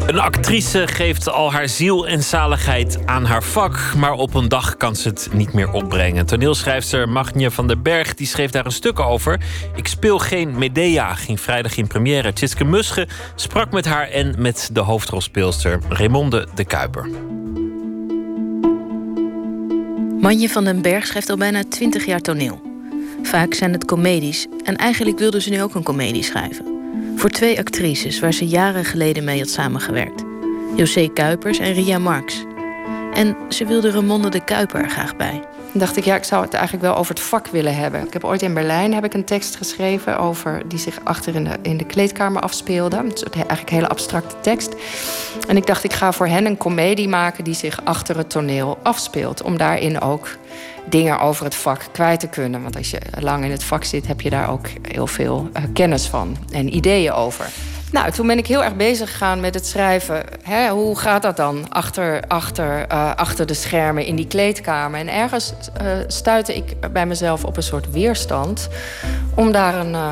Een actrice geeft al haar ziel en zaligheid aan haar vak, maar op een dag kan ze het niet meer opbrengen. Toneelschrijfster Manje van den Berg die schreef daar een stuk over. Ik speel geen Medea, ging vrijdag in première. Tjitske Musche sprak met haar en met de hoofdrolspeelster Raymonde de Kuiper. Manje van den Berg schrijft al bijna 20 jaar toneel. Vaak zijn het comedies en eigenlijk wilde ze nu ook een comedie schrijven. Voor 2 actrices waar ze jaren geleden mee had samengewerkt. José Kuipers en Ria Marx. En ze wilde Raymonde de Kuiper er graag bij. Dan dacht ik, ik zou het eigenlijk wel over het vak willen hebben. Ik heb ooit in Berlijn een tekst geschreven over die zich achter in de kleedkamer afspeelde. Het is eigenlijk een hele abstracte tekst. En ik dacht, ik ga voor hen een komedie maken die zich achter het toneel afspeelt. Om daarin ook dingen over het vak kwijt te kunnen. Want als je lang in het vak zit, heb je daar ook heel veel kennis van en ideeën over. Nou, toen ben ik heel erg bezig gegaan met het schrijven. Hoe gaat dat dan achter de schermen in die kleedkamer? En ergens stuitte ik bij mezelf op een soort weerstand om daar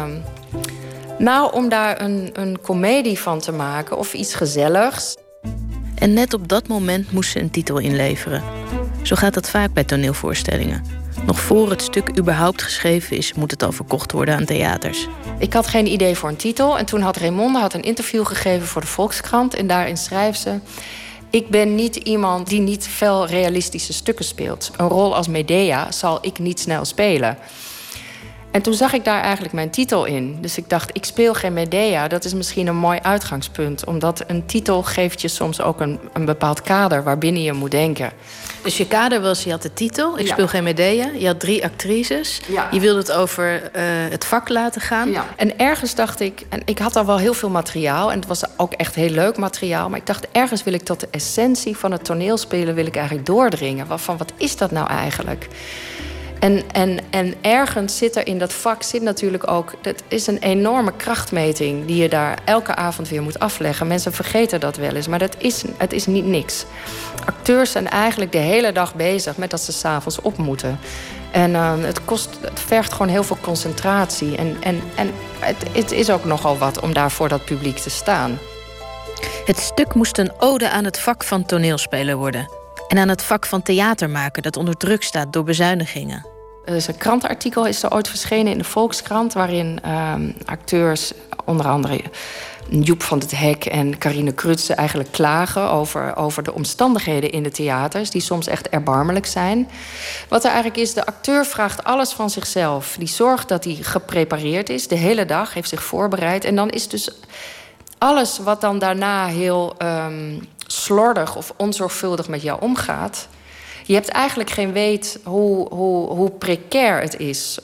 een komedie van te maken of iets gezelligs. En net op dat moment moest ze een titel inleveren. Zo gaat dat vaak bij toneelvoorstellingen. Nog voor het stuk überhaupt geschreven is, moet het al verkocht worden aan theaters. Ik had geen idee voor een titel. En toen had Raymonde een interview gegeven voor de Volkskrant. En daarin schrijft ze: ik ben niet iemand die niet veel realistische stukken speelt. Een rol als Medea zal ik niet snel spelen. En toen zag ik daar eigenlijk mijn titel in. Dus ik dacht, ik speel geen Medea. Dat is misschien een mooi uitgangspunt. Omdat een titel geeft je soms ook een bepaald kader waarbinnen je moet denken. Dus je kader was, je had de titel, ik speel geen Medea. Je had 3 actrices. Ja. Je wilde het over het vak laten gaan. Ja. En ergens dacht ik, en ik had al wel heel veel materiaal. En het was ook echt heel leuk materiaal. Maar ik dacht, ergens wil ik tot de essentie van het toneelspelen wil ik eigenlijk doordringen. Van wat is dat nou eigenlijk? En ergens zit er in dat vak natuurlijk ook... dat is een enorme krachtmeting die je daar elke avond weer moet afleggen. Mensen vergeten dat wel eens, maar het is niet niks. Acteurs zijn eigenlijk de hele dag bezig met dat ze 's avonds op moeten. En het vergt gewoon heel veel concentratie. En het is ook nogal wat om daar voor dat publiek te staan. Het stuk moest een ode aan het vak van toneelspeler worden. En aan het vak van theatermaker dat onder druk staat door bezuinigingen. Dus een krantenartikel is er ooit verschenen in de Volkskrant, waarin acteurs, onder andere Joep van het Hek en Carine Krutse, eigenlijk klagen over de omstandigheden in de theaters, die soms echt erbarmelijk zijn. Wat er eigenlijk is, de acteur vraagt alles van zichzelf. Die zorgt dat hij geprepareerd is, de hele dag, heeft zich voorbereid. En dan is dus alles wat dan daarna heel slordig of onzorgvuldig met jou omgaat. Je hebt eigenlijk geen weet hoe precair het is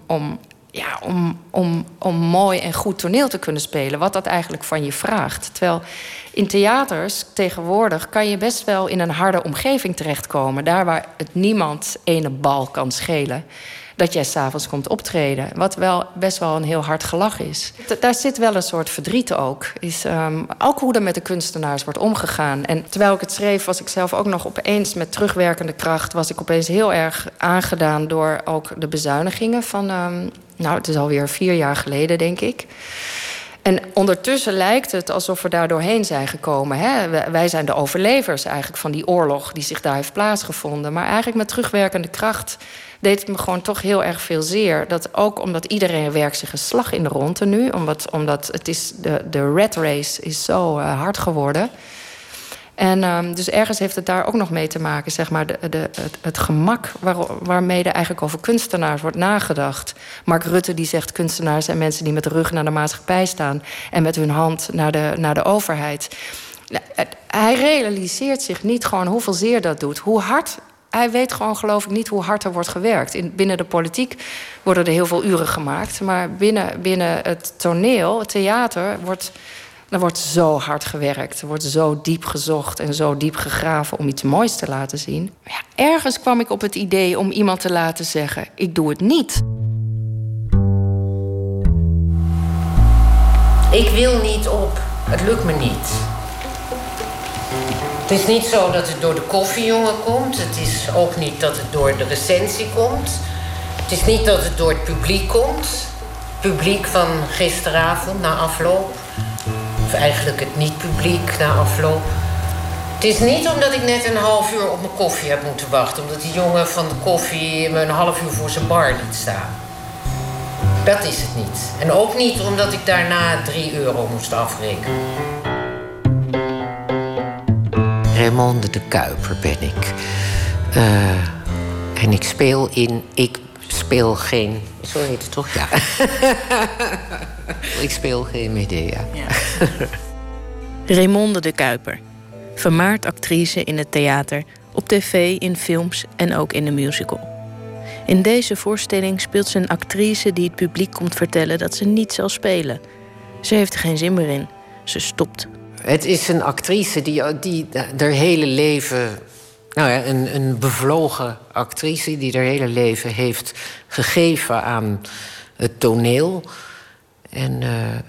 om mooi en goed toneel te kunnen spelen. Wat dat eigenlijk van je vraagt. Terwijl in theaters tegenwoordig kan je best wel in een harde omgeving terechtkomen. Daar waar het niemand ene bal kan schelen. Dat jij 's avonds komt optreden. Wat wel best wel een heel hard gelach is. Daar zit wel een soort verdriet ook. Ook hoe er met de kunstenaars wordt omgegaan. En terwijl ik het schreef, was ik zelf ook nog opeens met terugwerkende kracht. Was ik opeens heel erg aangedaan door ook de bezuinigingen van... het is alweer 4 jaar geleden, denk ik. En ondertussen lijkt het alsof we daar doorheen zijn gekomen. Hè? Wij zijn de overlevers eigenlijk van die oorlog die zich daar heeft plaatsgevonden. Maar eigenlijk met terugwerkende kracht deed het me gewoon toch heel erg veel zeer. Dat ook omdat iedereen werkt zich een slag in de ronde nu. Omdat het is de rat race is zo hard geworden. En dus ergens heeft het daar ook nog mee te maken, zeg maar, het gemak waarmee er eigenlijk over kunstenaars wordt nagedacht. Mark Rutte die zegt kunstenaars zijn mensen die met de rug naar de maatschappij staan en met hun hand naar de overheid. Hij realiseert zich niet gewoon hoeveel zeer dat doet, hoe hard. Hij weet gewoon, geloof ik, niet hoe hard er wordt gewerkt. Binnen de politiek worden er heel veel uren gemaakt, maar binnen het toneel, het theater, er wordt zo hard gewerkt. Er wordt zo diep gezocht en zo diep gegraven om iets moois te laten zien. Maar ja, ergens kwam ik op het idee om iemand te laten zeggen: ik doe het niet. Ik wil niet op. Het lukt me niet. Het is niet zo dat het door de koffiejongen komt. Het is ook niet dat het door de recensie komt. Het is niet dat het door het publiek komt. Het publiek van gisteravond na afloop Of eigenlijk het niet-publiek na afloop. Het is niet omdat ik net een half uur op mijn koffie heb moeten wachten. Omdat die jongen van de koffie me een half uur voor zijn bar liet staan. Dat is het niet. En ook niet omdat ik daarna €3 moest afrekenen. Raymonde de Kuiper ben ik. En ik speel in... Ik speel geen... Zo heet het toch? Ja. Ik speel geen Medea. Ja. Raymonde de Kuiper. Vermaard actrice in het theater, op tv, in films en ook in de musical. In deze voorstelling speelt ze een actrice die het publiek komt vertellen dat ze niet zal spelen. Ze heeft er geen zin meer in. Ze stopt. Het is een actrice die haar hele leven... Nou ja, een bevlogen actrice die haar hele leven heeft gegeven aan het toneel. En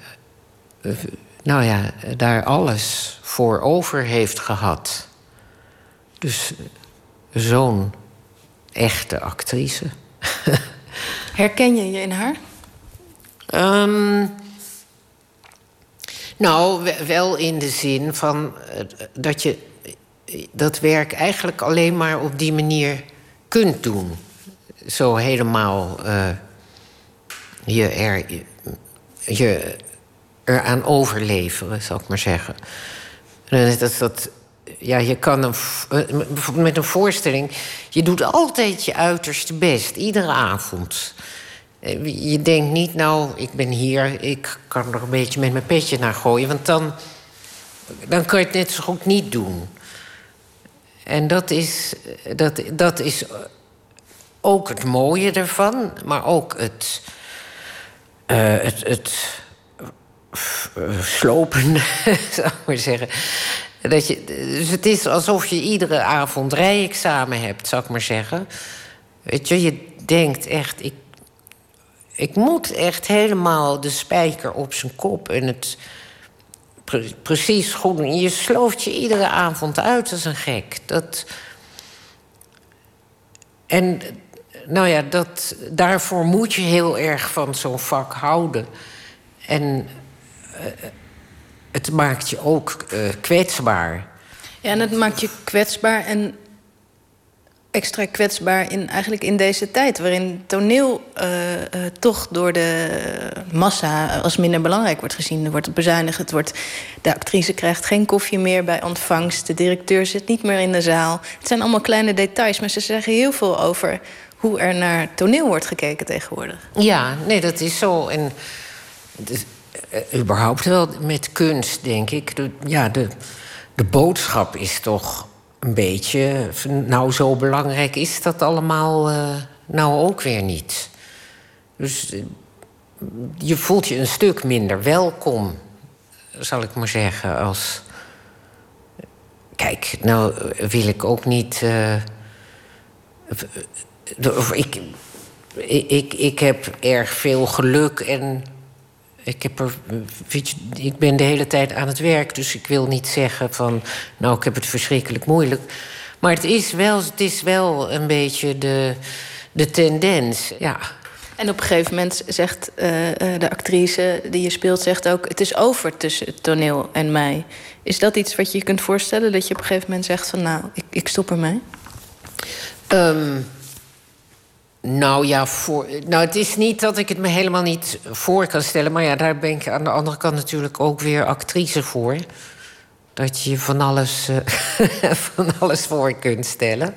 nou ja, daar alles voor over heeft gehad. Dus zo'n echte actrice. Herken je je in haar? Nou, wel in de zin van dat je dat werk eigenlijk alleen maar op die manier kunt doen. Zo helemaal je eraan overleveren, zal ik maar zeggen. Ja, je kan bijvoorbeeld met een voorstelling... Je doet altijd je uiterste best, iedere avond. Je denkt niet, nou, ik ben hier, ik kan er een beetje met mijn petje naar gooien... want dan kan je het net zo goed niet doen. En dat is ook het mooie ervan, maar ook het slopende, zou ik maar zeggen. Dus het is alsof je iedere avond rijexamen hebt, zou ik maar zeggen. Weet je denkt echt, ik moet echt helemaal de spijker op zijn kop en het precies goed doen. Je slooft je iedere avond uit als een gek. En nou ja, daarvoor moet je heel erg van zo'n vak houden. En het maakt je ook kwetsbaar. Ja, en het maakt je kwetsbaar en extra kwetsbaar eigenlijk in deze tijd... waarin toneel toch door de massa als minder belangrijk wordt gezien. Er wordt bezuinigd, de actrice krijgt geen koffie meer bij ontvangst... de directeur zit niet meer in de zaal. Het zijn allemaal kleine details, maar ze zeggen heel veel over... hoe er naar toneel wordt gekeken tegenwoordig. Ja, nee, dat is zo. En überhaupt wel met kunst, denk ik. De boodschap is toch een beetje... Nou, zo belangrijk is dat allemaal nou ook weer niet. Dus je voelt je een stuk minder welkom, zal ik maar zeggen. Als... Kijk, nou wil ik ook niet... Ik heb erg veel geluk en ik ben de hele tijd aan het werk, dus ik wil niet zeggen van... nou, ik heb het verschrikkelijk moeilijk. Maar het is wel een beetje de tendens, ja. En op een gegeven moment zegt de actrice die je speelt... zegt ook, het is over tussen het toneel en mij. Is dat iets wat je je kunt voorstellen? Dat je op een gegeven moment zegt van, nou, ik stop ermee? Nou ja, het is niet dat ik het me helemaal niet voor kan stellen... maar ja, daar ben ik aan de andere kant natuurlijk ook weer actrice voor. Dat je van alles voor kunt stellen.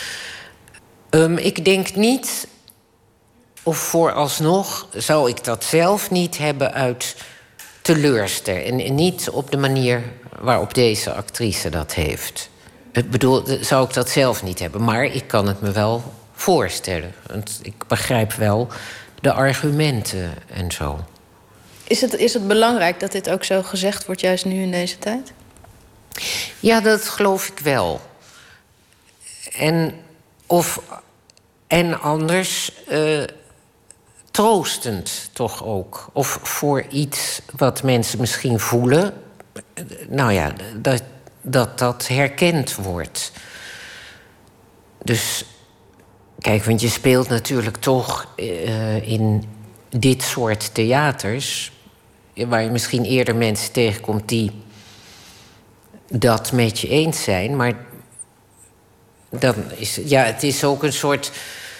Ik denk niet, of vooralsnog zou ik dat zelf niet hebben uit teleurstelling. En niet op de manier waarop deze actrice dat heeft. Ik bedoel, zou ik dat zelf niet hebben. Maar ik kan het me wel voorstellen. Want ik begrijp wel de argumenten en zo. Is het belangrijk dat dit ook zo gezegd wordt, juist nu in deze tijd? Ja, dat geloof ik wel. En anders troostend toch ook. Of voor iets wat mensen misschien voelen. Nou ja, dat herkend wordt. Dus kijk, want je speelt natuurlijk toch in dit soort theaters... waar je misschien eerder mensen tegenkomt die dat met je eens zijn. Maar dan is, ja, het is ook een soort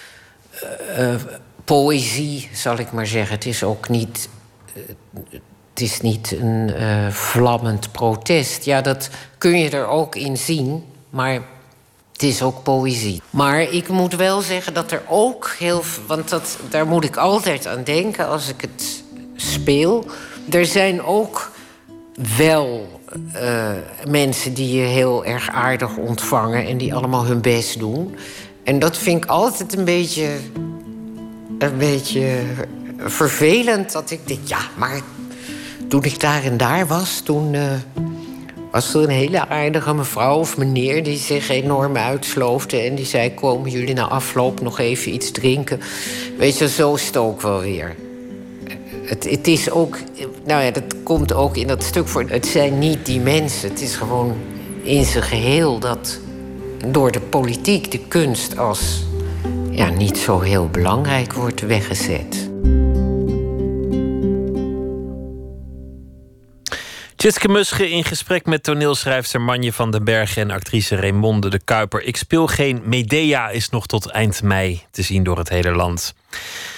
poëzie, zal ik maar zeggen. Het is ook niet, het is niet een vlammend protest. Ja, dat kun je er ook in zien, maar het is ook poëzie. Maar ik moet wel zeggen dat er ook heel... Want daar moet ik altijd aan denken als ik het speel. Er zijn ook wel mensen die je heel erg aardig ontvangen en die allemaal hun best doen. En dat vind ik altijd een beetje vervelend. Dat ik denk, ja, maar toen ik daar en daar was, toen was er een hele aardige mevrouw of meneer die zich enorm uitsloofde en die zei, komen jullie na afloop nog even iets drinken? Weet je, zo is het ook wel weer. Het is ook, nou ja, dat komt ook in dat stuk voor. Het zijn niet die mensen. Het is gewoon in zijn geheel dat door de politiek de kunst als niet zo heel belangrijk wordt weggezet. Tjitske Musche in gesprek met toneelschrijfster Manje van den Berg en actrice Raymonde de Kuiper. Ik speel geen Medea is nog tot eind mei te zien door het hele land.